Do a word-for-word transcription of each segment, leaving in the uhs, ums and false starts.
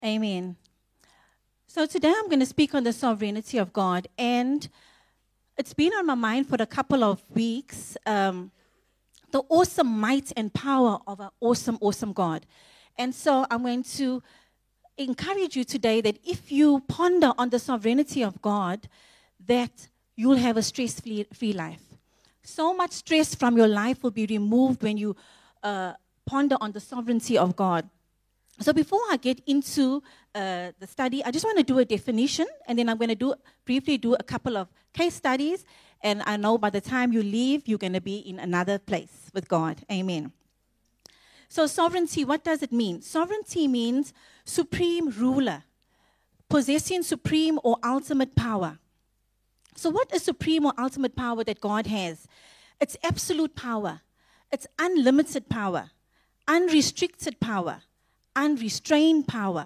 Amen. So today I'm going to speak on the sovereignty of God, and it's been on my mind for a couple of weeks, um, the awesome might and power of our awesome, awesome God. And so I'm going to encourage you today that if you ponder on the sovereignty of God, that you'll have a stress-free free life. So much stress from your life will be removed when you uh, ponder on the sovereignty of God. So before I get into uh, the study, I just want to do a definition, and then I'm going to do briefly do a couple of case studies, and I know by the time you leave, you're going to be in another place with God. Amen. So sovereignty, what does it mean? Sovereignty means supreme ruler, possessing supreme or ultimate power. So what is supreme or ultimate power that God has? It's absolute power. It's unlimited power, unrestricted power, unrestrained power,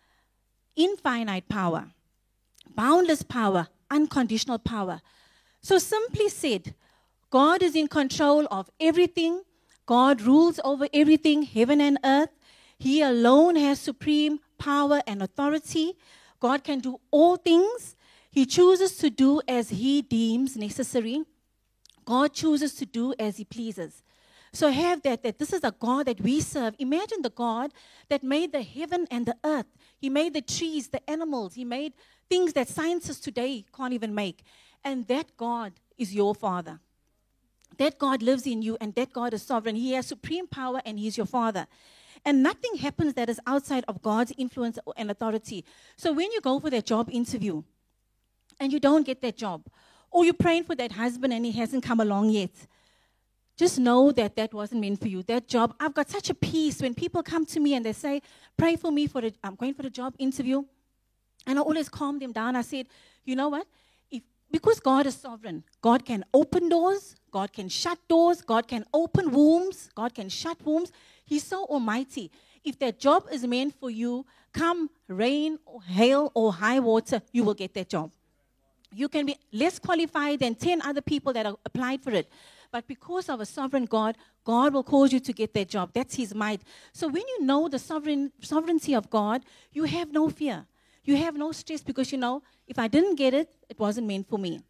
infinite power, boundless power, unconditional power. So simply said, God is in control of everything. God rules over everything, heaven and earth. He alone has supreme power and authority. God can do all things. He chooses to do as he deems necessary. God chooses to do as he pleases. So have that, that this is a God that we serve. Imagine the God that made the heaven and the earth. He made the trees, the animals. He made things that scientists today can't even make. And that God is your Father. That God lives in you, and that God is sovereign. He has supreme power, and he's your Father. And nothing happens that is outside of God's influence and authority. So when you go for that job interview, and you don't get that job, or you're praying for that husband and he hasn't come along yet, just know that that wasn't meant for you. That job, I've got such a peace when people come to me and they say, pray for me for the, I'm going for the job interview. And I always calm them down. I said, you know what? If because God is sovereign, God can open doors, God can shut doors, God can open wombs, God can shut wombs. He's so almighty. If that job is meant for you, come rain or hail or high water, you will get that job. You can be less qualified than ten other people that have applied for it. But because of a sovereign God, God will cause you to get that job. That's his might. So when you know the sovereign sovereignty of God, you have no fear. You have no stress because you know, if I didn't get it, it wasn't meant for me.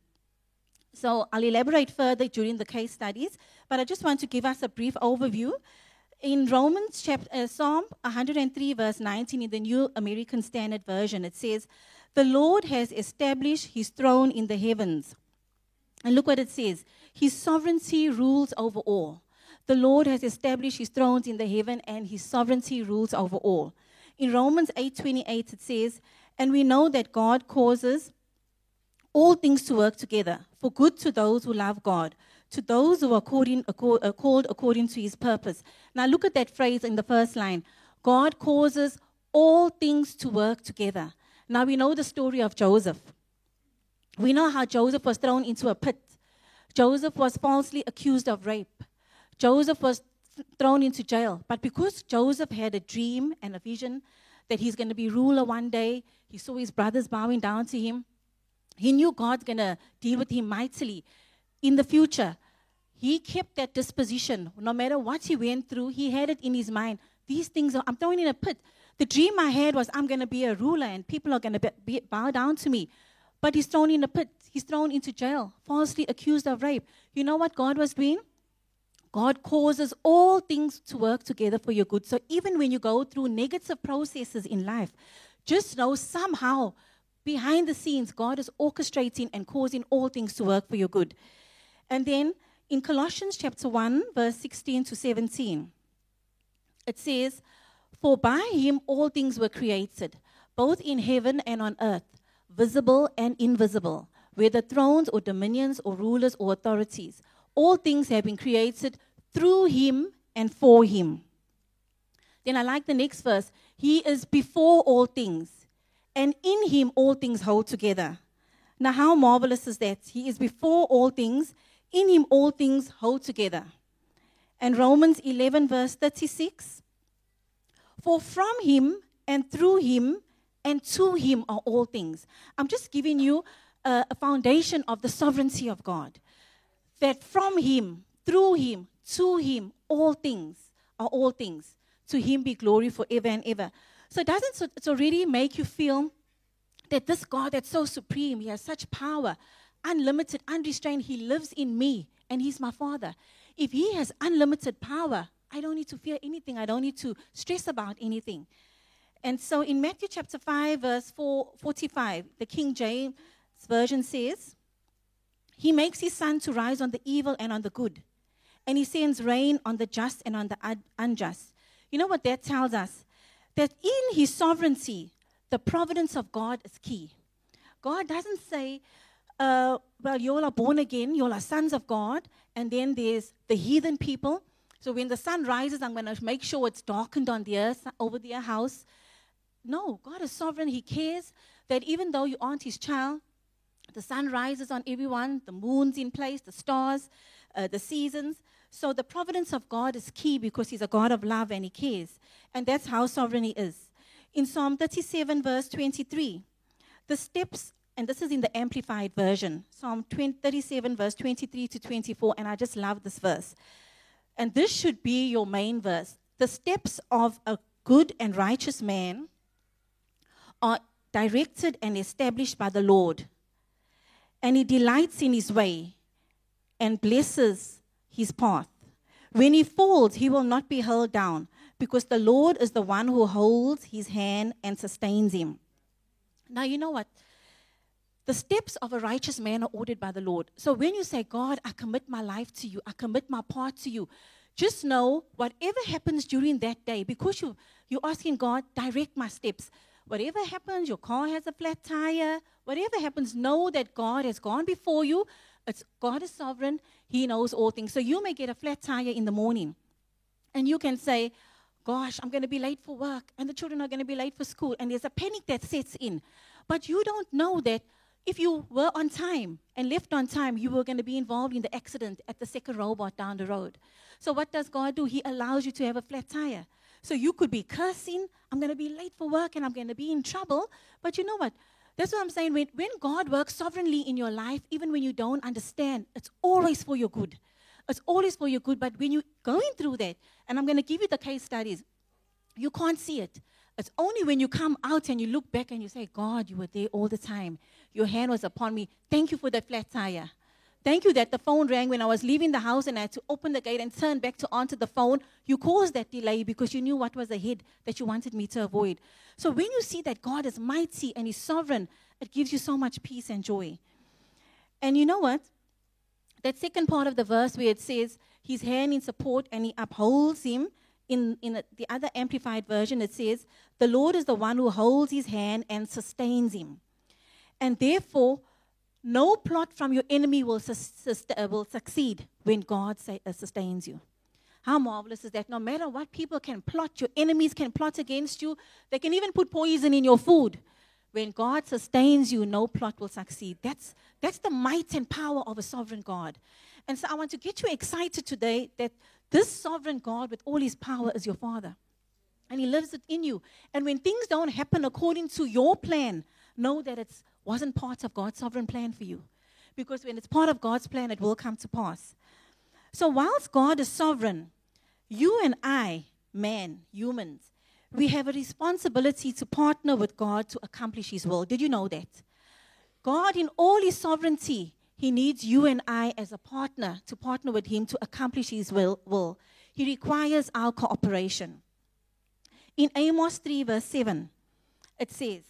So I'll elaborate further during the case studies, but I just want to give us a brief overview. In Romans chapter, uh, Psalm one hundred three, verse nineteen, in the New American Standard Version, it says, "The Lord has established his throne in the heavens." And look what it says. His sovereignty rules over all. The Lord has established his thrones in the heaven, and his sovereignty rules over all. In Romans eight twenty-eight, it says, "And we know that God causes all things to work together for good to those who love God, to those who are according, uh, called according to his purpose." Now look at that phrase in the first line. God causes all things to work together. Now we know the story of Joseph. We know how Joseph was thrown into a pit. Joseph was falsely accused of rape. Joseph was th- thrown into jail. But because Joseph had a dream and a vision that he's going to be ruler one day, he saw his brothers bowing down to him. He knew God's going to deal with him mightily in the future. He kept that disposition. No matter what he went through, he had it in his mind. These things, are, I'm thrown in a pit. The dream I had was I'm going to be a ruler and people are going to be, be, bow down to me. But he's thrown in a pit. He's thrown into jail, falsely accused of rape. You know what God was doing? God causes all things to work together for your good. So even when you go through negative processes in life, just know somehow behind the scenes, God is orchestrating and causing all things to work for your good. And then in Colossians chapter one, verse sixteen to seventeen, it says, "For by him all things were created, both in heaven and on earth, visible and invisible, whether thrones or dominions or rulers or authorities. All things have been created through him and for him." Then I like the next verse. "He is before all things, and in him all things hold together." Now how marvelous is that? He is before all things, in him all things hold together. And Romans eleven, verse thirty-six, "For from him and through him and to him are all things." I'm just giving you a, a foundation of the sovereignty of God. That from him, through him, to him, all things are all things. To him be glory forever and ever. So doesn't it already make you feel that this God that's so supreme, he has such power, unlimited, unrestrained, he lives in me and he's my Father. If he has unlimited power, I don't need to fear anything. I don't need to stress about anything. And so in Matthew chapter five, verse four, forty-five, the King James Version says, he makes his sun to rise on the evil and on the good, and he sends rain on the just and on the un- unjust. You know what that tells us? That in his sovereignty, the providence of God is key. God doesn't say, uh, well, you all are born again, you all are sons of God, and then there's the heathen people. So when the sun rises, I'm going to make sure it's darkened on the earth over their house. No, God is sovereign. He cares that even though you aren't his child, the sun rises on everyone, the moon's in place, the stars, uh, the seasons. So the providence of God is key because he's a God of love and he cares. And that's how sovereign he is. In Psalm thirty-seven, verse twenty-three, the steps, and this is in the Amplified Version, Psalm thirty-seven, verse twenty-three to twenty-four, and I just love this verse. And this should be your main verse. The steps of a good and righteous man are directed and established by the Lord, and he delights in his way and blesses his path. When he falls, he will not be hurled down, because the Lord is the one who holds his hand and sustains him. Now, you know what? The steps of a righteous man are ordered by the Lord. So when you say, God, I commit my life to you, I commit my part to you, just know whatever happens during that day, because you, you're asking God, direct my steps. Whatever happens, your car has a flat tire, whatever happens, know that God has gone before you. It's, God is sovereign. He knows all things. So you may get a flat tire in the morning, and you can say, gosh, I'm going to be late for work, and the children are going to be late for school, and there's a panic that sets in. But you don't know that if you were on time and left on time, you were going to be involved in the accident at the second robot down the road. So what does God do? He allows you to have a flat tire. So you could be cursing, I'm going to be late for work and I'm going to be in trouble. But you know what? That's what I'm saying. When, when God works sovereignly in your life, even when you don't understand, it's always for your good. It's always for your good. But when you're going through that, and I'm going to give you the case studies, you can't see it. It's only when you come out and you look back and you say, God, you were there all the time. Your hand was upon me. Thank you for the flat tire. Thank you that the phone rang when I was leaving the house and I had to open the gate and turn back to answer the phone. You caused that delay because you knew what was ahead that you wanted me to avoid. So when you see that God is mighty and he's sovereign, it gives you so much peace and joy. And you know what? That second part of the verse where it says, his hand in support and he upholds him, in, in the other Amplified Version, it says, the Lord is the one who holds his hand and sustains him. And therefore, no plot from your enemy will, sus- sus- uh, will succeed when God say, uh, sustains you. How marvelous is that? No matter what people can plot, your enemies can plot against you. They can even put poison in your food. When God sustains you, no plot will succeed. That's, that's the might and power of a sovereign God. And so I want to get you excited today that this sovereign God with all his power is your Father. And he lives it in you. And when things don't happen according to your plan, know that it wasn't part of God's sovereign plan for you. Because when it's part of God's plan, it will come to pass. So whilst God is sovereign, you and I, man, humans, we have a responsibility to partner with God to accomplish his will. Did you know that? God, in all his sovereignty, he needs you and I as a partner to partner with him to accomplish his will. will. He requires our cooperation. In Amos three, verse seven, it says,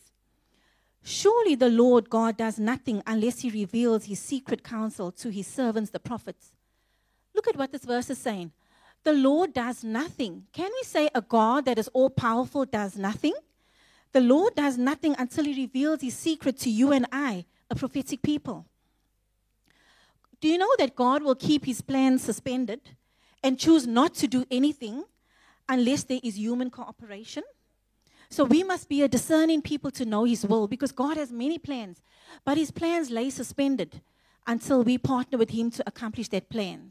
surely the Lord God does nothing unless he reveals his secret counsel to his servants, the prophets. Look at what this verse is saying. The Lord does nothing. Can we say a God that is all-powerful does nothing? The Lord does nothing until he reveals his secret to you and I, a prophetic people. Do you know that God will keep his plans suspended and choose not to do anything unless there is human cooperation? So we must be a discerning people to know his will, because God has many plans, but his plans lay suspended until we partner with him to accomplish that plan.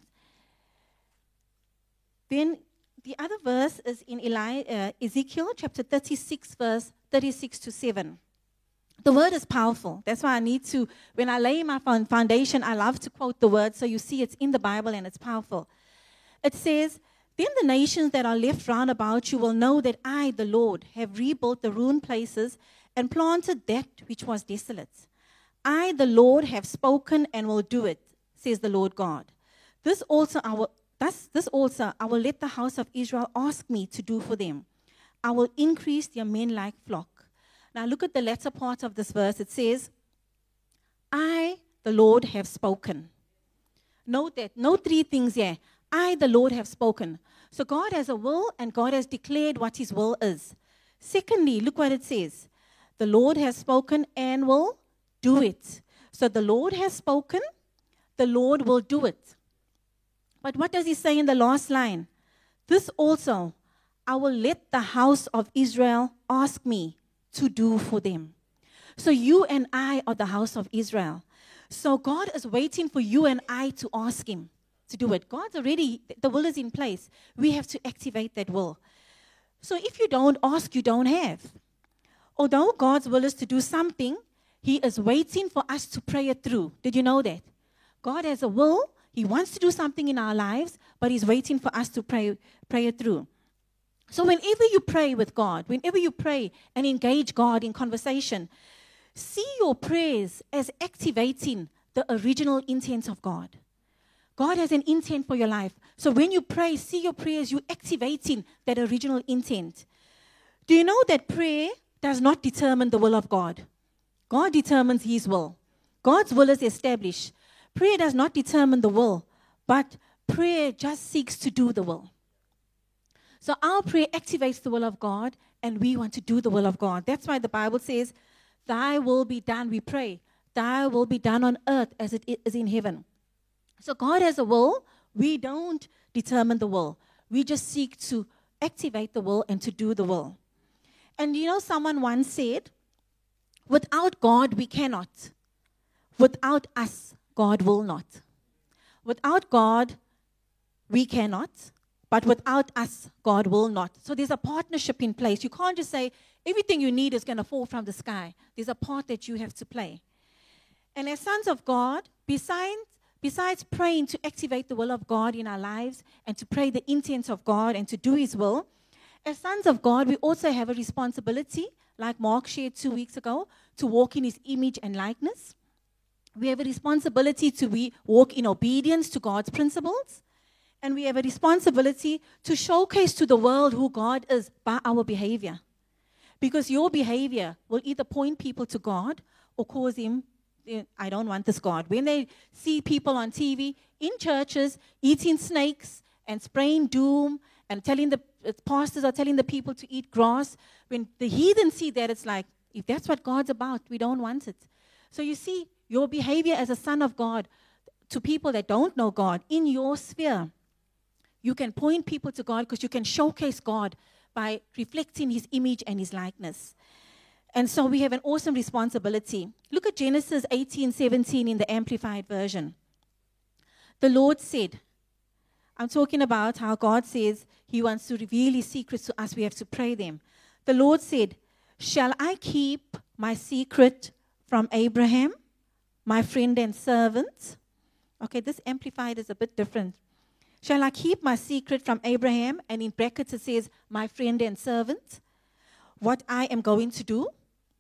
Then the other verse is in Eli, uh, Ezekiel chapter thirty-six, verse thirty-six to seven. The word is powerful. That's why I need to, when I lay my foundation, I love to quote the word so you see it's in the Bible and it's powerful. It says, Then the nations that are left round about you will know that I, the Lord, have rebuilt the ruined places and planted that which was desolate. I, the Lord, have spoken and will do it, says the Lord God. This also I will, thus, this also I will let the house of Israel ask me to do for them. I will increase their men like flock. Now look at the latter part of this verse. It says, I, the Lord, have spoken. Note that. Note three things here. I, the Lord, have spoken. So God has a will, and God has declared what his will is. Secondly, look what it says. The Lord has spoken and will do it. So the Lord has spoken, the Lord will do it. But what does he say in the last line? This also I will let the house of Israel ask me to do for them. So you and I are the house of Israel. So God is waiting for you and I to ask him to do it. God's already, the will is in place. We have to activate that will. So if you don't ask, you don't have. Although God's will is to do something, he is waiting for us to pray it through. Did you know that? God has a will. He wants to do something in our lives, but he's waiting for us to pray, pray it through. So whenever you pray with God, whenever you pray and engage God in conversation, see your prayers as activating the original intent of God. God has an intent for your life. So when you pray, see your prayers, you're activating that original intent. Do you know that prayer does not determine the will of God? God determines his will. God's will is established. Prayer does not determine the will, but prayer just seeks to do the will. So our prayer activates the will of God, and we want to do the will of God. That's why the Bible says, thy will be done, we pray. Thy will be done on earth as it is in heaven. So God has a will. We don't determine the will. We just seek to activate the will and to do the will. And you know, someone once said, without God, we cannot. Without us, God will not. Without God, we cannot. But without us, God will not. So there's a partnership in place. You can't just say, everything you need is going to fall from the sky. There's a part that you have to play. And as sons of God, besides, besides praying to activate the will of God in our lives and to pray the intent of God and to do his will, as sons of God, we also have a responsibility, like Mark shared two weeks ago, to walk in his image and likeness. We have a responsibility to be, walk in obedience to God's principles. And we have a responsibility to showcase to the world who God is by our behavior. Because your behavior will either point people to God or cause him, I don't want this God. When they see people on T V, in churches, eating snakes and spraying doom and telling the pastors are telling the people to eat grass, when the heathen see that, it's like, if that's what God's about, we don't want it. So you see, your behavior as a son of God to people that don't know God in your sphere, you can point people to God because you can showcase God by reflecting his image and his likeness. And so we have an awesome responsibility. Look at Genesis eighteen seventeen in the Amplified Version. The Lord said, I'm talking about how God says he wants to reveal his secrets to us. We have to pray them. The Lord said, shall I keep my secret from Abraham, my friend and servant? Okay, this Amplified is a bit different. Shall I keep my secret from Abraham? And in brackets it says, my friend and servant, what I am going to do?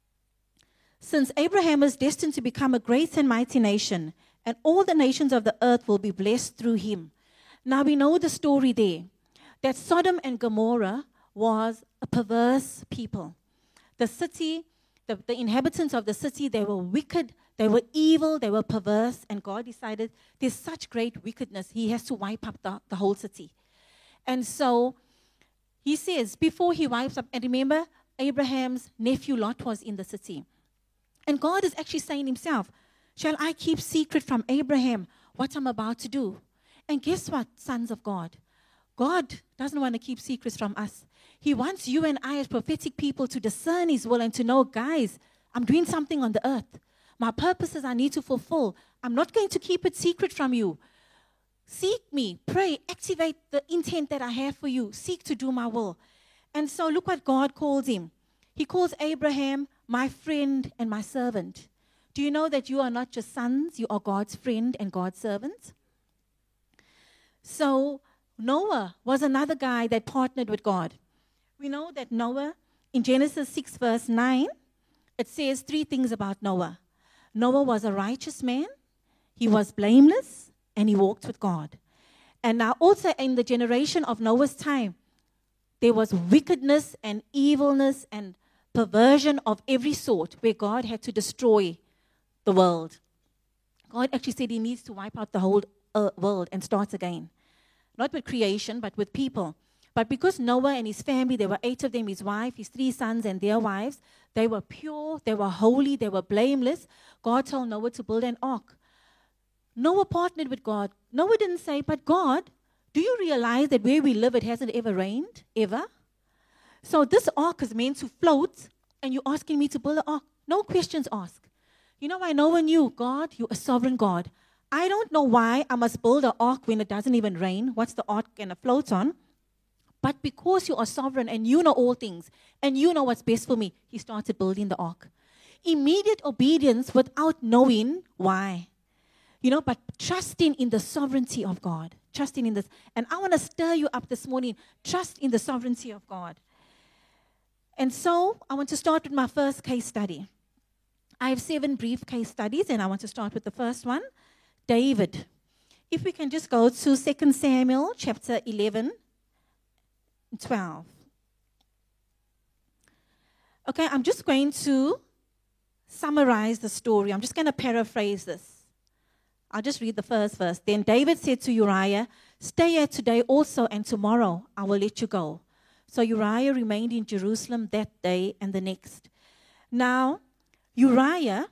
Since Abraham is destined to become a great and mighty nation, and all the nations of the earth will be blessed through him. Now we know the story there, that Sodom and Gomorrah was a perverse people. The city, the, the inhabitants of the city, they were wicked, they were evil, they were perverse, and God decided there's such great wickedness, he has to wipe up the, the whole city. And so he says, before he wipes up, and remember, Abraham's nephew Lot was in the city. And God is actually saying himself, shall I keep secret from Abraham what I'm about to do? And guess what, sons of God? God doesn't want to keep secrets from us. He wants you and I as prophetic people to discern his will and to know, guys, I'm doing something on the earth. My purposes I need to fulfill. I'm not going to keep it secret from you. Seek me, pray, activate the intent that I have for you. Seek to do my will. And so look what God calls him. He calls Abraham my friend and my servant. Do you know that you are not just sons, you are God's friend and God's servant? So Noah was another guy that partnered with God. We know that Noah, in Genesis six, verse nine, it says three things about Noah. Noah was a righteous man, he was blameless, and he walked with God. And now also in the generation of Noah's time, there was wickedness and evilness and perversion of every sort where God had to destroy the world. God actually said he needs to wipe out the whole uh, world and start again. Not with creation, but with people. But because Noah and his family, there were eight of them, his wife, his three sons and their wives, they were pure, they were holy, they were blameless. God told Noah to build an ark. Noah partnered with God. Noah didn't say, but God, do you realize that where we live, it hasn't ever rained, ever? So this ark is meant to float, and you're asking me to build an ark. No questions asked. You know, I know in you, God, you're a sovereign God. I don't know why I must build an ark when it doesn't even rain. What's the ark going to float on? But because you are sovereign and you know all things, and you know what's best for me, he started building the ark. Immediate obedience without knowing why. You know, but trusting in the sovereignty of God. Trusting in this. And I want to stir you up this morning. Trust in the sovereignty of God. And so I want to start with my first case study. I have seven brief case studies, and I want to start with the first one, David. If we can just go to Second Samuel chapter eleven, twelve. Okay, I'm just going to summarize the story. I'm just going to paraphrase this. I'll just read the first verse. Then David said to Uriah, "Stay here today also, and tomorrow I will let you go." So Uriah remained in Jerusalem that day and the next. Now, Uriah,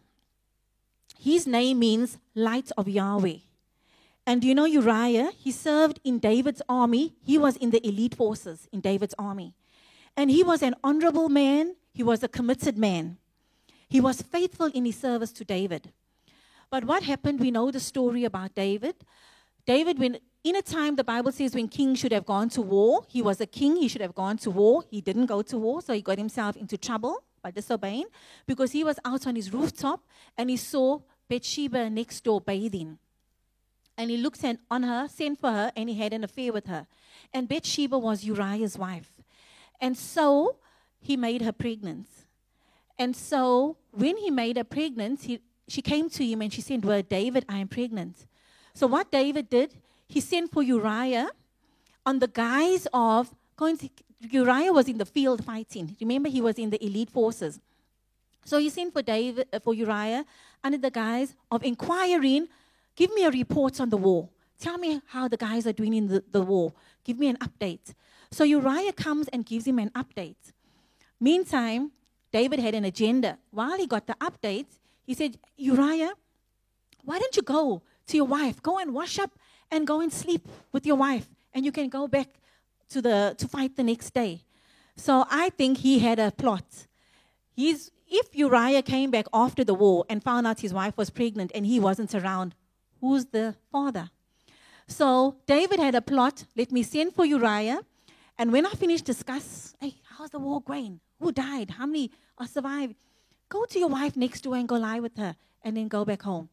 his name means light of Yahweh. And you know Uriah, he served in David's army. He was in the elite forces in David's army. And he was an honorable man. He was a committed man. He was faithful in his service to David. But what happened, we know the story about David. David, when in a time, the Bible says when kings should have gone to war, he was a king, he should have gone to war. He didn't go to war, so he got himself into trouble by disobeying because he was out on his rooftop and he saw Bathsheba next door bathing. And he looked on her, sent for her, and he had an affair with her. And Bathsheba was Uriah's wife. And so he made her pregnant. And so when he made her pregnant, he, she came to him and she said, "Well, David, I am pregnant." So what David did, he sent for Uriah on the guise of going to, Uriah was in the field fighting. Remember, he was in the elite forces. So he sent for David, uh, for Uriah under the guise of inquiring, "Give me a report on the war. Tell me how the guys are doing in the, the war. Give me an update." So Uriah comes and gives him an update. Meantime, David had an agenda. While he got the update, he said, "Uriah, why don't you go to your wife? Go and wash up and go and sleep with your wife, and you can go back to the to fight the next day." So I think he had a plot. He's, if Uriah came back after the war and found out his wife was pregnant and he wasn't around, who's the father? So David had a plot. Let me send for Uriah, and when I finish discuss, hey, how's the war going? Who died? How many are survived? Go to your wife next door and go lie with her, and then go back home.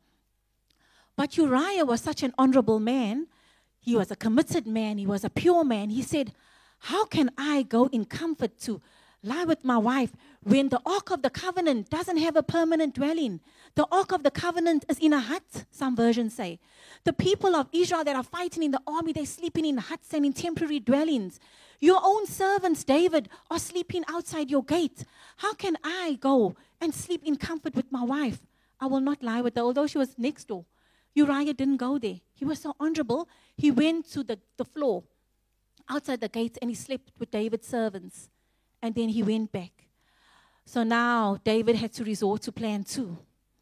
But Uriah was such an honorable man. He was a committed man. He was a pure man. He said, "How can I go in comfort to lie with my wife when the Ark of the Covenant doesn't have a permanent dwelling? The Ark of the Covenant is in a hut," some versions say. The people of Israel that are fighting in the army, they're sleeping in huts and in temporary dwellings. Your own servants, David, are sleeping outside your gate. How can I go and sleep in comfort with my wife? I will not lie with her, although she was next door. Uriah didn't go there. He was so honorable. He went to the, the floor outside the gate and he slept with David's servants. And then he went back. So now David had to resort to plan two.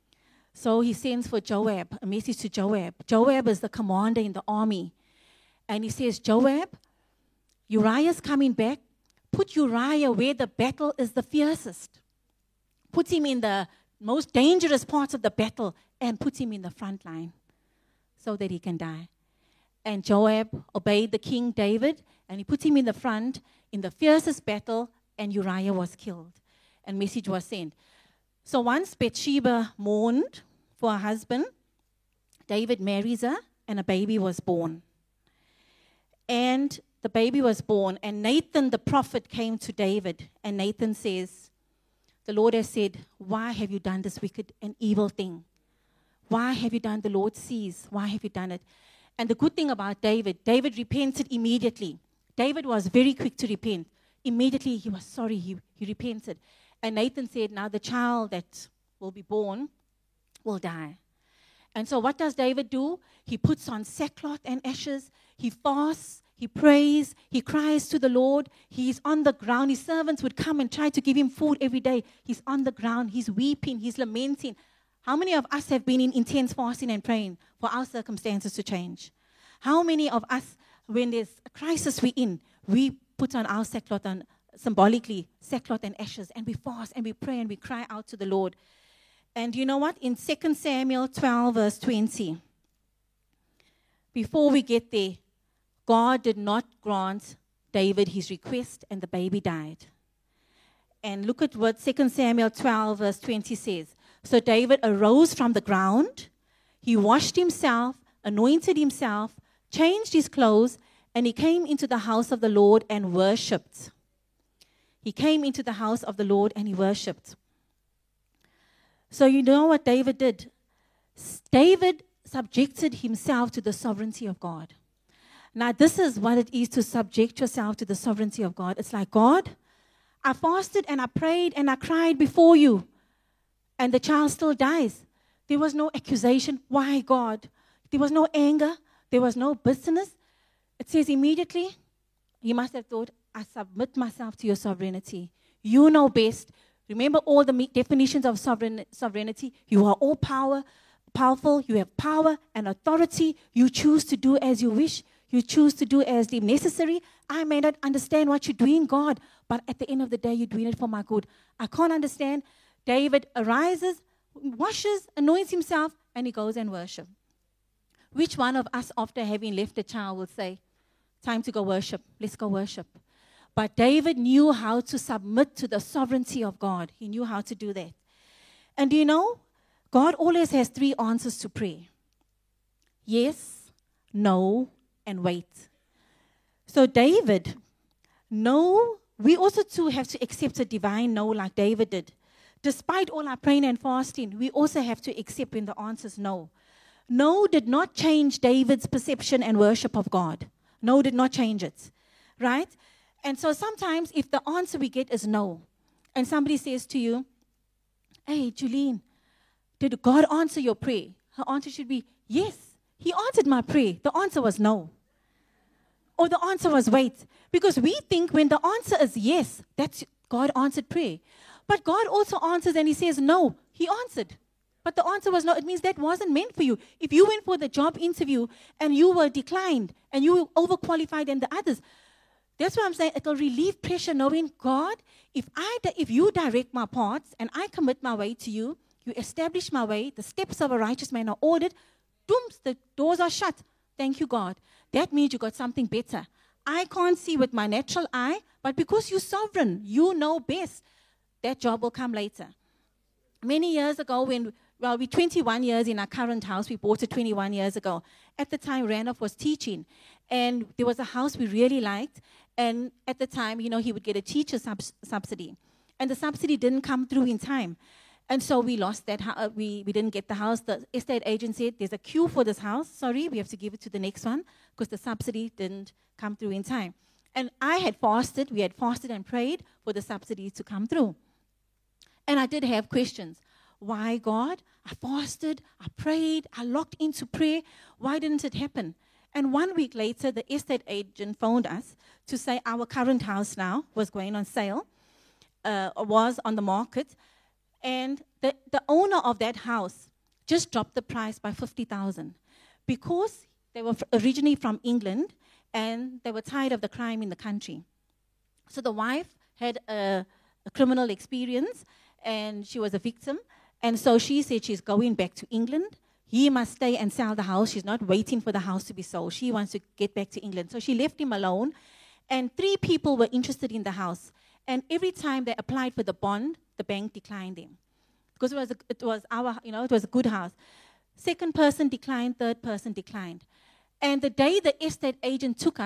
So he sends for Joab, a message to Joab. Joab is the commander in the army. And he says, "Joab, Uriah's coming back. Put Uriah where the battle is the fiercest. Put him in the most dangerous parts of the battle and put him in the front line so that he can die." And Joab obeyed the king David, and he put him in the front in the fiercest battle, and Uriah was killed. And message was sent. So once Bathsheba mourned for her husband, David marries her, and a baby was born. And the baby was born, and Nathan the prophet came to David, and Nathan says, the Lord has said, why have you done this wicked and evil thing? Why have you done? The Lord sees. Why have you done it? And the good thing about David, David repented immediately. David was very quick to repent. Immediately he was sorry, he, he repented. And Nathan said, now the child that will be born will die. And so what does David do? He puts on sackcloth and ashes. He fasts. He prays. He cries to the Lord. He's on the ground. His servants would come and try to give him food every day. He's on the ground. He's weeping. He's lamenting. How many of us have been in intense fasting and praying for our circumstances to change? How many of us, when there's a crisis we're in, we put on our sackcloth, and symbolically, sackcloth and ashes, and we fast and we pray and we cry out to the Lord? And you know what? In Second Samuel twelve, verse twenty, before we get there, God did not grant David his request, and the baby died. And look at what Second Samuel twelve, verse twenty says. So David arose from the ground, he washed himself, anointed himself, changed his clothes, and he came into the house of the Lord and worshipped. He came into the house of the Lord and he worshipped. So you know what David did? David subjected himself to the sovereignty of God. Now, this is what it is to subject yourself to the sovereignty of God. It's like, God, I fasted and I prayed and I cried before you, and the child still dies. There was no accusation. Why, God? There was no anger. There was no bitterness. It says immediately, he must have thought, I submit myself to your sovereignty. You know best. Remember all the definitions of sovereign, sovereignty. You are all power, powerful. You have power and authority. You choose to do as you wish. You choose to do as deemed necessary. I may not understand what you're doing, God, but at the end of the day, you're doing it for my good. I can't understand. David arises, washes, anoints himself, and he goes and worships. Which one of us, after having left a child, will say, time to go worship. Let's go worship. But David knew how to submit to the sovereignty of God. He knew how to do that. And do you know, God always has three answers to prayer. Yes, no, and wait. So David, no, we also too have to accept a divine no like David did. Despite all our praying and fasting, we also have to accept when the answer is no. No did not change David's perception and worship of God. No did not change it, right? And so sometimes if the answer we get is no, and somebody says to you, hey, Julene, did God answer your prayer? Her answer should be, yes, he answered my prayer. The answer was no. Or the answer was wait. Because we think when the answer is yes, that's God answered prayer. But God also answers and he says no, he answered. But the answer was no. It means that wasn't meant for you. If you went for the job interview and you were declined and you were overqualified than the others, that's why I'm saying it will relieve pressure knowing, God, if I, if you direct my paths and I commit my way to you, you establish my way, the steps of a righteous man are ordered, dooms, the doors are shut. Thank you, God. That means you got something better. I can't see with my natural eye, but because you're sovereign, you know best, that job will come later. Many years ago, when, well, we're twenty-one years in our current house. We bought it twenty-one years ago. At the time, Randolph was teaching, and there was a house we really liked, and at the time, you know, he would get a teacher subs- subsidy, and the subsidy didn't come through in time. And so we lost that house. We, we didn't get the house. The estate agent said, there's a queue for this house. Sorry, we have to give it to the next one because the subsidy didn't come through in time. And I had fasted. We had fasted and prayed for the subsidy to come through. And I did have questions. Why, God? I fasted. I prayed. I locked into prayer. Why didn't it happen? And one week later, the estate agent phoned us to say our current house now was going on sale, uh, was on the market. And the, the owner of that house just dropped the price by fifty thousand dollars because they were originally from England and they were tired of the crime in the country. So the wife had a, a criminal experience and she was a victim. And so she said she's going back to England. He must stay and sell the house. She's not waiting for the house to be sold. She wants to get back to England. So she left him alone. And three people were interested in the house. And every time they applied for the bond, the bank declined them. Because it was, a, it was our, you know, it was a good house. Second person declined, third person declined. And the day the estate agent took us,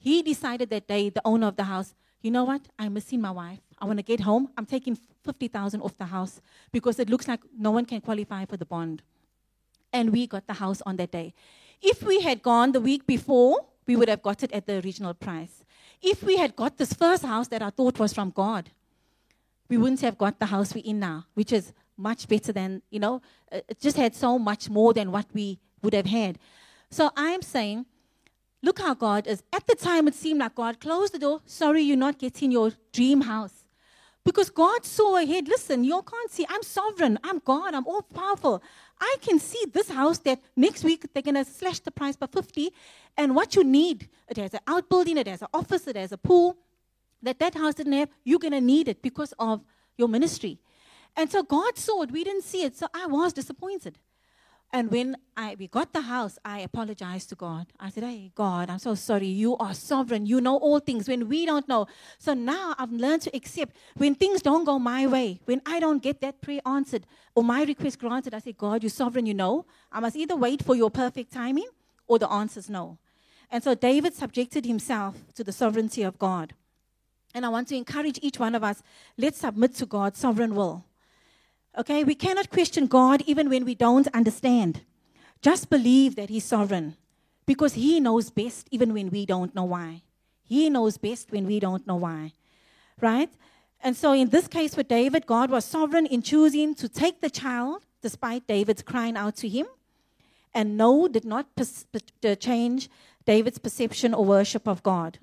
He decided that day, the owner of the house, you know what? I'm missing my wife. I want to get home. I'm taking fifty thousand off the house because it looks like no one can qualify for the bond. And we got the house on that day. If we had gone the week before, we would have got it at the original price. If we had got this first house that I thought was from God, we wouldn't have got the house we're in now, which is much better than, you know, it just had so much more than what we would have had. So I'm saying, look how God is. At the time, it seemed like God closed the door. Sorry, you're not getting your dream house. Because God saw ahead. Listen, you can't see. I'm sovereign. I'm God. I'm all powerful. I can see this house that next week they're going to slash the price by fifty. And what you need, it has an outbuilding, it has an office, it has a pool. That that house didn't have, you're going to need it because of your ministry. And so God saw it. We didn't see it. So I was disappointed. And when I we got the house, I apologized to God. I said, hey, God, I'm so sorry. You are sovereign. You know all things when we don't know. So now I've learned to accept when things don't go my way, when I don't get that prayer answered or my request granted, I say, God, you're sovereign, you know. I must either wait for your perfect timing or the answer's no. And so David subjected himself to the sovereignty of God. And I want to encourage each one of us, let's submit to God's sovereign will. Okay, we cannot question God even when we don't understand. Just believe that He's sovereign because He knows best even when we don't know why. He knows best when we don't know why, right? And so in this case for David, God was sovereign in choosing to take the child despite David's crying out to Him. And no, did not pers- change David's perception or worship of God.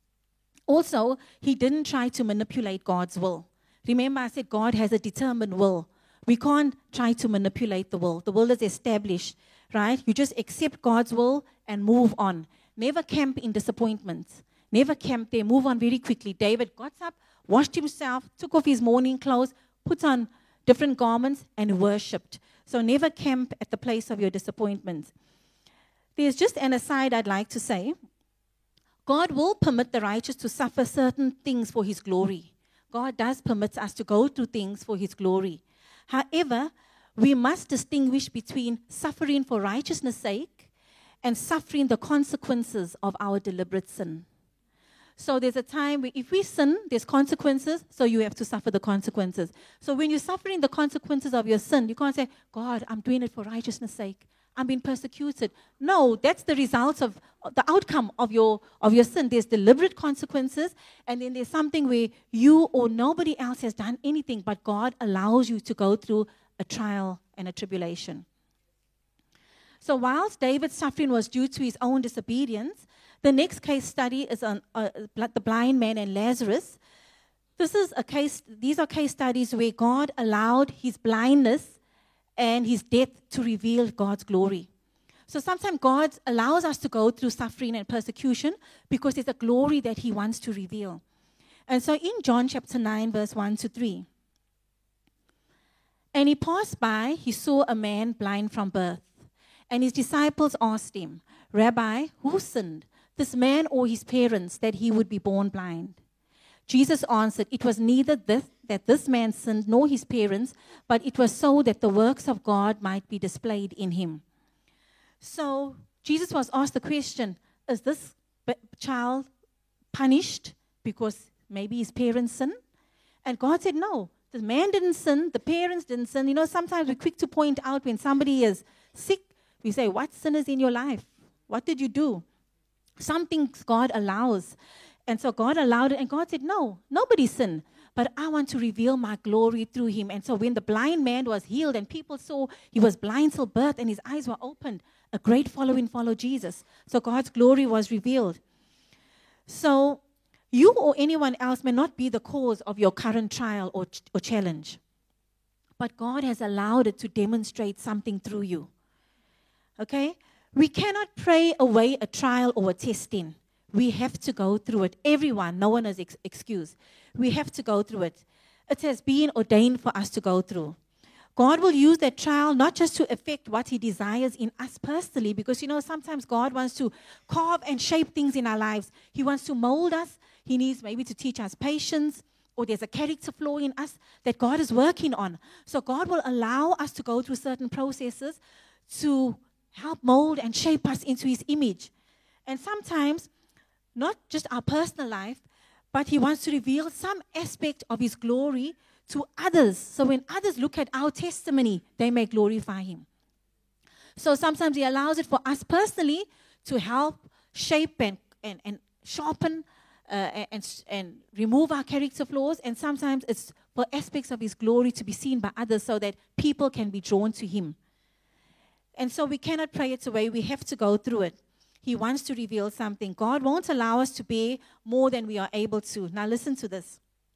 Also, he didn't try to manipulate God's will. Remember, I said God has a determined will. We can't try to manipulate the will. The will is established, right? You just accept God's will and move on. Never camp in disappointment. Never camp there. Move on very quickly. David got up, washed himself, took off his mourning clothes, put on different garments, and worshipped. So never camp at the place of your disappointment. There's just an aside I'd like to say. God will permit the righteous to suffer certain things for His glory. God does permit us to go through things for His glory. However, we must distinguish between suffering for righteousness' sake and suffering the consequences of our deliberate sin. So there's a time where if we sin, there's consequences, so you have to suffer the consequences. So when you're suffering the consequences of your sin, you can't say, God, I'm doing it for righteousness' sake. I'm being persecuted. No, that's the result of the outcome of your of your sin. There's deliberate consequences, and then there's something where you or nobody else has done anything, but God allows you to go through a trial and a tribulation. So whilst David's suffering was due to his own disobedience, the next case study is on uh, the blind man and Lazarus. This is a case. These are case studies where God allowed his blindness and his death to reveal God's glory. So sometimes God allows us to go through suffering and persecution because there's a glory that He wants to reveal. And so in John chapter nine, verse one to three, and he passed by, he saw a man blind from birth. And his disciples asked him, Rabbi, who sinned, this man or his parents, that he would be born blind? Jesus answered, it was neither this, that this man sinned nor his parents, but it was so that the works of God might be displayed in him. So Jesus was asked the question, is this child punished because maybe his parents sinned? And God said, no, the man didn't sin, the parents didn't sin. You know, sometimes we're quick to point out when somebody is sick, we say, what sin is in your life? What did you do? Some things God allows. And so God allowed it, and God said, no, nobody sinned, but I want to reveal my glory through him. And so when the blind man was healed and people saw he was blind till birth and his eyes were opened, a great following followed Jesus. So God's glory was revealed. So you or anyone else may not be the cause of your current trial or, ch- or challenge, but God has allowed it to demonstrate something through you. Okay? We cannot pray away a trial or a testing. We have to go through it. Everyone, no one is ex- excused. We have to go through it. It has been ordained for us to go through. God will use that trial not just to affect what he desires in us personally, because, you know, sometimes God wants to carve and shape things in our lives. He wants to mold us. He needs maybe to teach us patience, or there's a character flaw in us that God is working on. So God will allow us to go through certain processes to help mold and shape us into his image. And sometimes not just our personal life, but he wants to reveal some aspect of his glory to others. So when others look at our testimony, they may glorify him. So sometimes he allows it for us personally to help shape and, and, and sharpen uh, and, and remove our character flaws. And sometimes it's for aspects of his glory to be seen by others so that people can be drawn to him. And so we cannot pray it away. We have to go through it. He wants to reveal something. God won't allow us to bear more than we are able to. Now listen to this.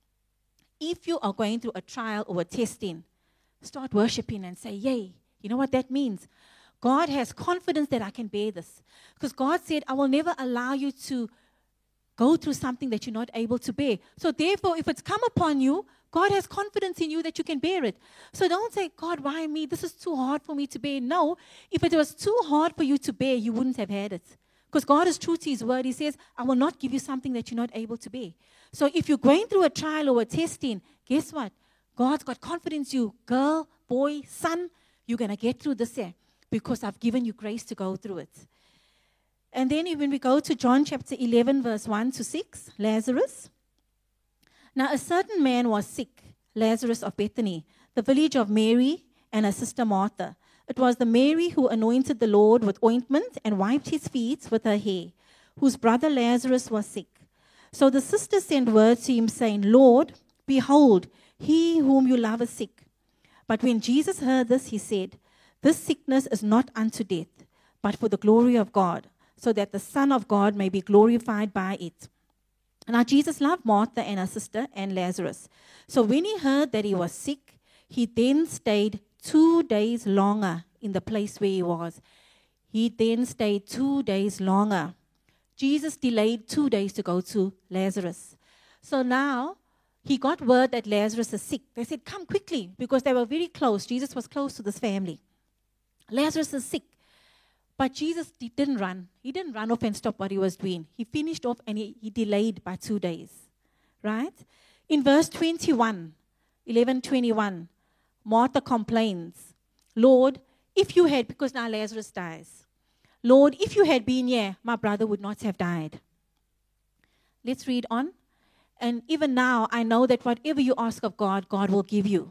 If you are going through a trial or a testing, start worshiping and say, yay. You know what that means? God has confidence that I can bear this. Because God said, I will never allow you to go through something that you're not able to bear. So therefore, if it's come upon you, God has confidence in you that you can bear it. So don't say, God, why me? This is too hard for me to bear. No, if it was too hard for you to bear, you wouldn't have had it. Because God is true to his word. He says, I will not give you something that you're not able to bear. So if you're going through a trial or a testing, guess what? God's got confidence in you. Girl, boy, son, you're going to get through this year because I've given you grace to go through it. And then when we go to John chapter eleven, verse one to six, Lazarus. Now a certain man was sick, Lazarus of Bethany, the village of Mary and her sister Martha. It was the Mary who anointed the Lord with ointment and wiped his feet with her hair, whose brother Lazarus was sick. So the sister sent word to him, saying, Lord, behold, he whom you love is sick. But when Jesus heard this, he said, This sickness is not unto death, but for the glory of God, so that the Son of God may be glorified by it. Now Jesus loved Martha and her sister and Lazarus. So when he heard that he was sick, he then stayed two days longer in the place where he was. He then stayed two days longer. Jesus delayed two days to go to Lazarus. So now he got word that Lazarus is sick. They said, come quickly, because they were very close. Jesus was close to this family. Lazarus is sick. But Jesus didn't run. He didn't run off and stop what he was doing. He finished off and he, he delayed by two days. Right? In verse twenty-one, eleven twenty-one, Martha complains, Lord, if you had, because now Lazarus dies, Lord, if you had been here, my brother would not have died. Let's read on. And even now, I know that whatever you ask of God, God will give you.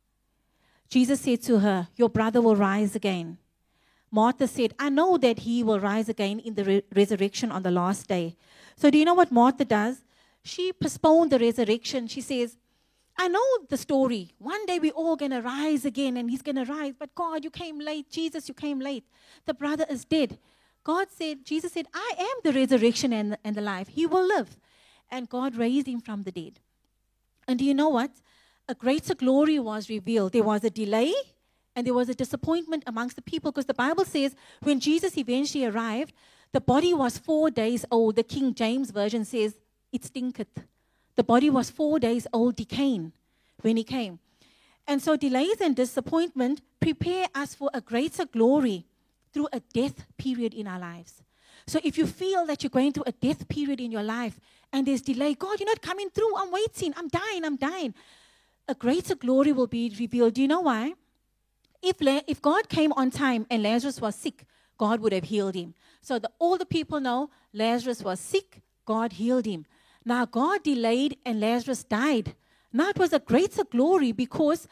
Jesus said to her, your brother will rise again. Martha said, I know that he will rise again in the re- resurrection on the last day. So do you know what Martha does? She postponed the resurrection. She says, I know the story. One day we're all going to rise again and he's going to rise. But God, you came late. Jesus, you came late. The brother is dead. God said, Jesus said, I am the resurrection and, and the life. He will live. And God raised him from the dead. And do you know what? A greater glory was revealed. There was a delay. And there was a disappointment amongst the people because the Bible says when Jesus eventually arrived, the body was four days old. The King James Version says, it stinketh. The body was four days old, decaying when he came. And so delays and disappointment prepare us for a greater glory through a death period in our lives. So if you feel that you're going through a death period in your life and there's delay, God, you're not coming through. I'm waiting. I'm dying. I'm dying. A greater glory will be revealed. Do you know why? If, if God came on time and Lazarus was sick, God would have healed him. So the, all the people know Lazarus was sick, God healed him. Now God delayed and Lazarus died. Now it was a greater glory because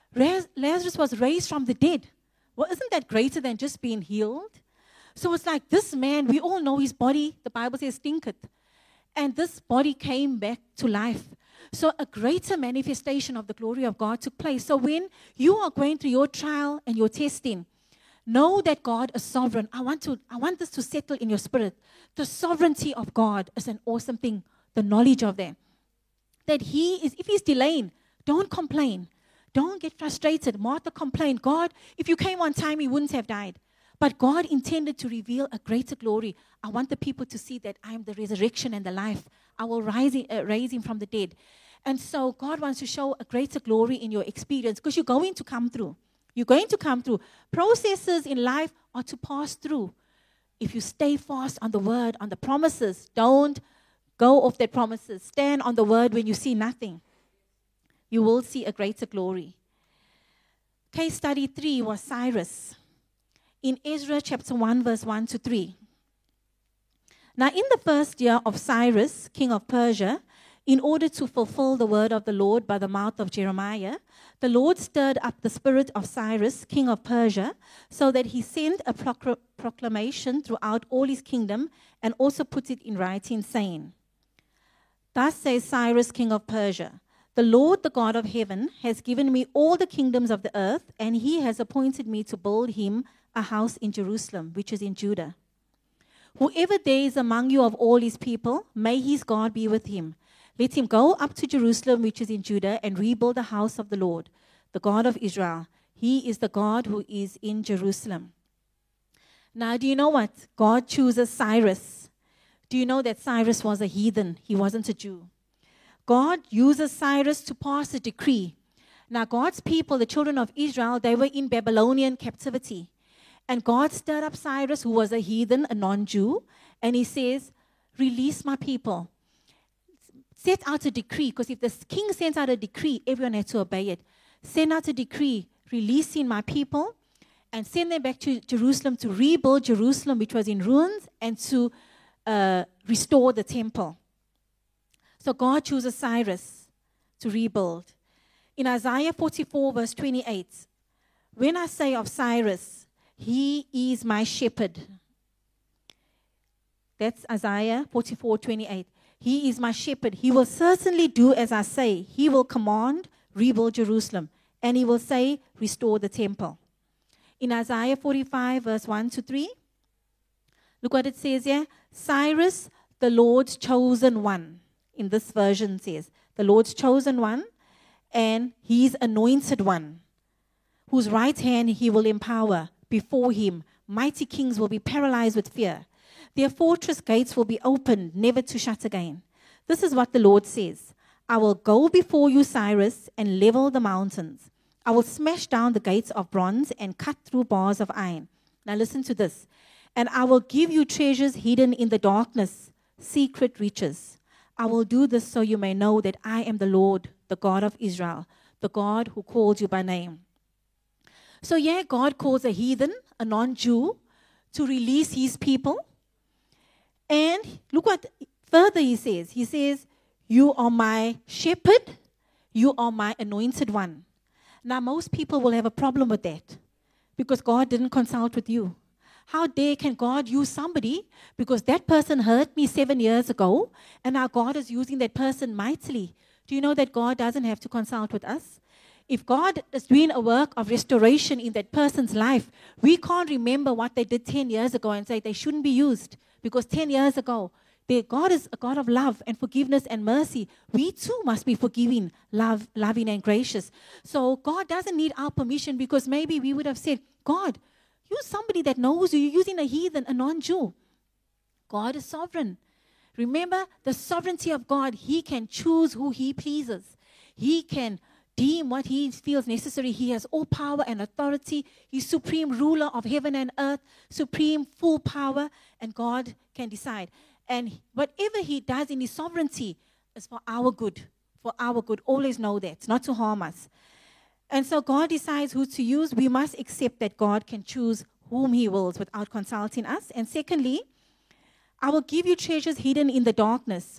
Lazarus was raised from the dead. Well, isn't that greater than just being healed? So it's like this man, we all know his body, the Bible says, stinketh. And this body came back to life. So a greater manifestation of the glory of God took place. So when you are going through your trial and your testing, know that God is sovereign. I want to, I want this to settle in your spirit. The sovereignty of God is an awesome thing. The knowledge of that. That he is, if he's delaying, don't complain. Don't get frustrated. Martha complained, God, if you came on time, he wouldn't have died. But God intended to reveal a greater glory. I want the people to see that I am the resurrection and the life. I will rise, uh, raise him from the dead. And so God wants to show a greater glory in your experience because you're going to come through. You're going to come through. Processes in life are to pass through. If you stay fast on the word, on the promises, don't go off their promises. Stand on the word when you see nothing. You will see a greater glory. Case study three was Cyrus. In Ezra chapter one, verse one to three. Now, in the first year of Cyrus, king of Persia, in order to fulfill the word of the Lord by the mouth of Jeremiah, the Lord stirred up the spirit of Cyrus, king of Persia, so that he sent a procl- proclamation throughout all his kingdom and also put it in writing, saying, Thus says Cyrus, king of Persia, the Lord, the God of heaven, has given me all the kingdoms of the earth, and he has appointed me to build him a house in Jerusalem, which is in Judah. Whoever there is among you of all his people, may his God be with him. Let him go up to Jerusalem, which is in Judah, and rebuild the house of the Lord, the God of Israel. He is the God who is in Jerusalem. Now, do you know what? God chooses Cyrus. Do you know that Cyrus was a heathen? He wasn't a Jew. God uses Cyrus to pass a decree. Now, God's people, the children of Israel, they were in Babylonian captivity. And God stirred up Cyrus, who was a heathen, a non-Jew, and he says, release my people. Set out a decree, because if the king sends out a decree, everyone had to obey it. Send out a decree releasing my people and send them back to Jerusalem to rebuild Jerusalem, which was in ruins, and to uh, restore the temple. So God chooses Cyrus to rebuild. In Isaiah forty-four, verse twenty-eight, when I say of Cyrus, he is my shepherd. That's Isaiah forty-four, twenty-eight. He is my shepherd. He will certainly do as I say. He will command, rebuild Jerusalem. And he will say, restore the temple. In Isaiah forty-five, verse one to three, look what it says here. Cyrus, the Lord's chosen one. In this version says, the Lord's chosen one and his anointed one, whose right hand he will empower. Before him, mighty kings will be paralyzed with fear. Their fortress gates will be opened, never to shut again. This is what the Lord says. I will go before you, Cyrus, and level the mountains. I will smash down the gates of bronze and cut through bars of iron. Now listen to this. And I will give you treasures hidden in the darkness, secret riches. I will do this so you may know that I am the Lord, the God of Israel, the God who called you by name. So yeah, God calls a heathen, a non-Jew, to release his people. And look what further he says. He says, you are my shepherd, you are my anointed one. Now, most people will have a problem with that because God didn't consult with you. How dare can God use somebody because that person hurt me seven years ago and now God is using that person mightily? Do you know that God doesn't have to consult with us? If God is doing a work of restoration in that person's life, we can't remember what they did ten years ago and say they shouldn't be used because ten years ago, they, God is a God of love and forgiveness and mercy. We too must be forgiving, love, loving and gracious. So God doesn't need our permission because maybe we would have said, God, use somebody that knows you. You're using a heathen, a non-Jew. God is sovereign. Remember the sovereignty of God. He can choose who he pleases. He can deem what he feels necessary. He has all power and authority. He's supreme ruler of heaven and earth, supreme full power, and God can decide. And whatever he does in his sovereignty is for our good, for our good. Always know that, not to harm us. And so God decides who to use. We must accept that God can choose whom he wills without consulting us. And secondly, I will give you treasures hidden in the darkness.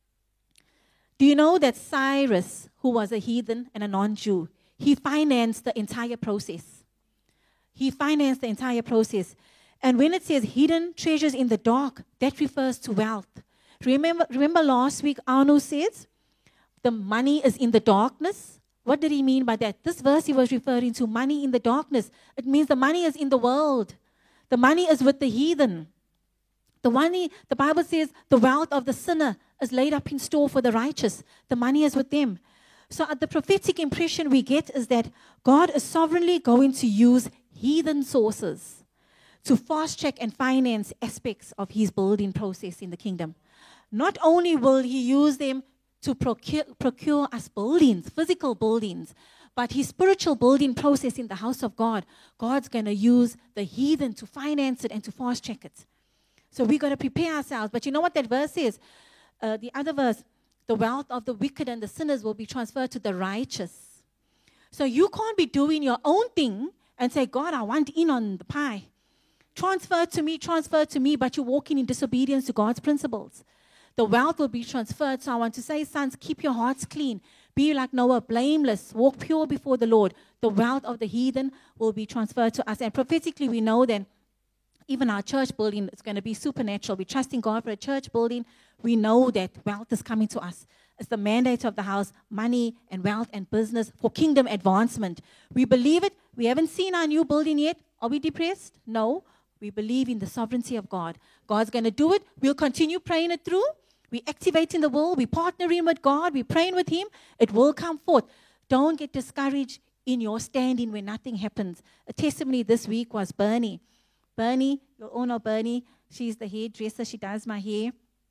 Do you know that Cyrus, who was a heathen and a non-Jew, he financed the entire process. He financed the entire process. And when it says hidden treasures in the dark, that refers to wealth. Remember, remember last week Arno said, the money is in the darkness. What did he mean by that? This verse he was referring to money in the darkness. It means the money is in the world. The money is with the heathen. The money, the Bible says, the wealth of the sinner is laid up in store for the righteous. The money is with them. So uh, the prophetic impression we get is that God is sovereignly going to use heathen sources to fast-track and finance aspects of his building process in the kingdom. Not only will he use them to procure, procure us buildings, physical buildings, but his spiritual building process in the house of God, God's going to use the heathen to finance it and to fast-track it. So we've got to prepare ourselves. But you know what that verse is? Uh, the other verse, the wealth of the wicked and the sinners will be transferred to the righteous. So you can't be doing your own thing and say, God, I want in on the pie. transfer to me, transfer to me, but you're walking in disobedience to God's principles. The wealth will be transferred. So I want to say, sons, keep your hearts clean. Be like Noah, blameless. Walk pure before the Lord. The wealth of the heathen will be transferred to us. And prophetically, we know that even our church building is going to be supernatural. We're trusting God for a church building. We know that wealth is coming to us. It's the mandate of the house, money and wealth and business for kingdom advancement. We believe it. We haven't seen our new building yet. Are we depressed? No. We believe in the sovereignty of God. God's going to do it. We'll continue praying it through. We're activating the will. We're partnering with God. We're praying with Him. It will come forth. Don't get discouraged in your standing when nothing happens. A testimony this week was Bernie. Bernie, your owner Bernie, she's the hairdresser. She does my hair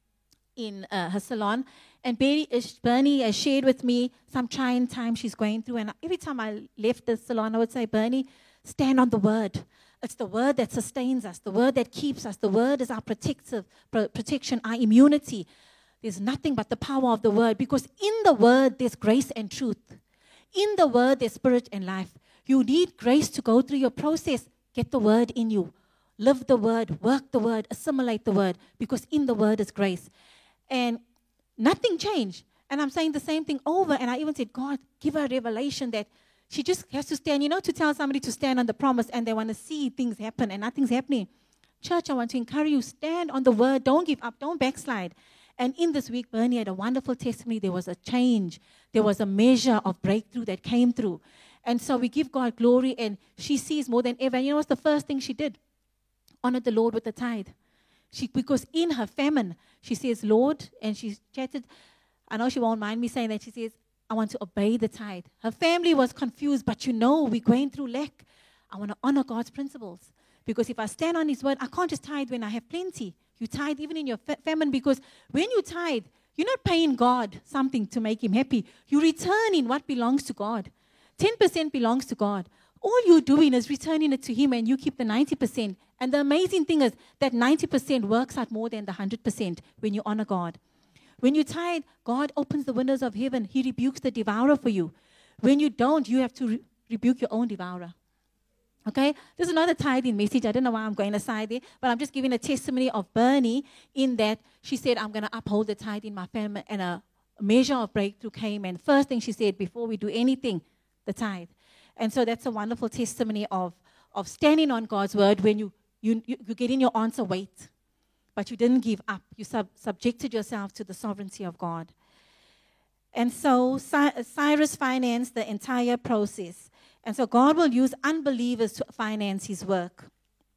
in uh, her salon. And Bernie, uh, Bernie has shared with me some trying time she's going through. And every time I left the salon, I would say, Bernie, stand on the word. It's the word that sustains us, the word that keeps us. The word is our protective pro- protection, our immunity. There's nothing but the power of the word, because in the word there's grace and truth. In the word there's spirit and life. You need grace to go through your process. Get the word in you. Live the word, work the word, assimilate the word, because in the word is grace. And nothing changed. And I'm saying the same thing over. And I even said, God, give her a revelation that she just has to stand, you know, to tell somebody to stand on the promise and they want to see things happen and nothing's happening. Church, I want to encourage you, stand on the word. Don't give up. Don't backslide. And in this week, Bernie had a wonderful testimony. There was a change. There was a measure of breakthrough that came through. And so we give God glory, and she sees more than ever. And you know what's the first thing she did? Honored the Lord with the tithe. She, because in her famine, she says, Lord, and she chatted. I know she won't mind me saying that. She says, I want to obey the tithe. Her family was confused, but you know, we're going through lack. I want to honor God's principles. Because if I stand on His word, I can't just tithe when I have plenty. You tithe even in your fa- famine, because when you tithe, you're not paying God something to make Him happy. You're returning what belongs to God. ten percent belongs to God. All you're doing is returning it to Him, and you keep the ninety percent. And the amazing thing is that ninety percent works out more than the one hundred percent when you honor God. When you tithe, God opens the windows of heaven. He rebukes the devourer for you. When you don't, you have to re- rebuke your own devourer. Okay? This is not a tithing message. I don't know why I'm going aside there, but I'm just giving a testimony of Bernie in that she said, I'm going to uphold the tithe in my family, and a measure of breakthrough came. And first thing she said, before we do anything, the tithe. And so that's a wonderful testimony of, of standing on God's word when you, you, you, you get in your answer wait. But you didn't give up. You sub- subjected yourself to the sovereignty of God. And so Cy- Cyrus financed the entire process. And so God will use unbelievers to finance His work.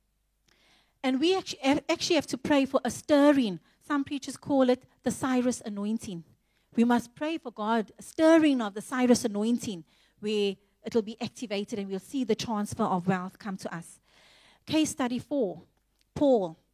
And we actually actually have to pray for a stirring. Some preachers call it the Cyrus anointing. We must pray for God, a stirring of the Cyrus anointing, where it will be activated and we'll see the transfer of wealth come to us. Case study four, Paul.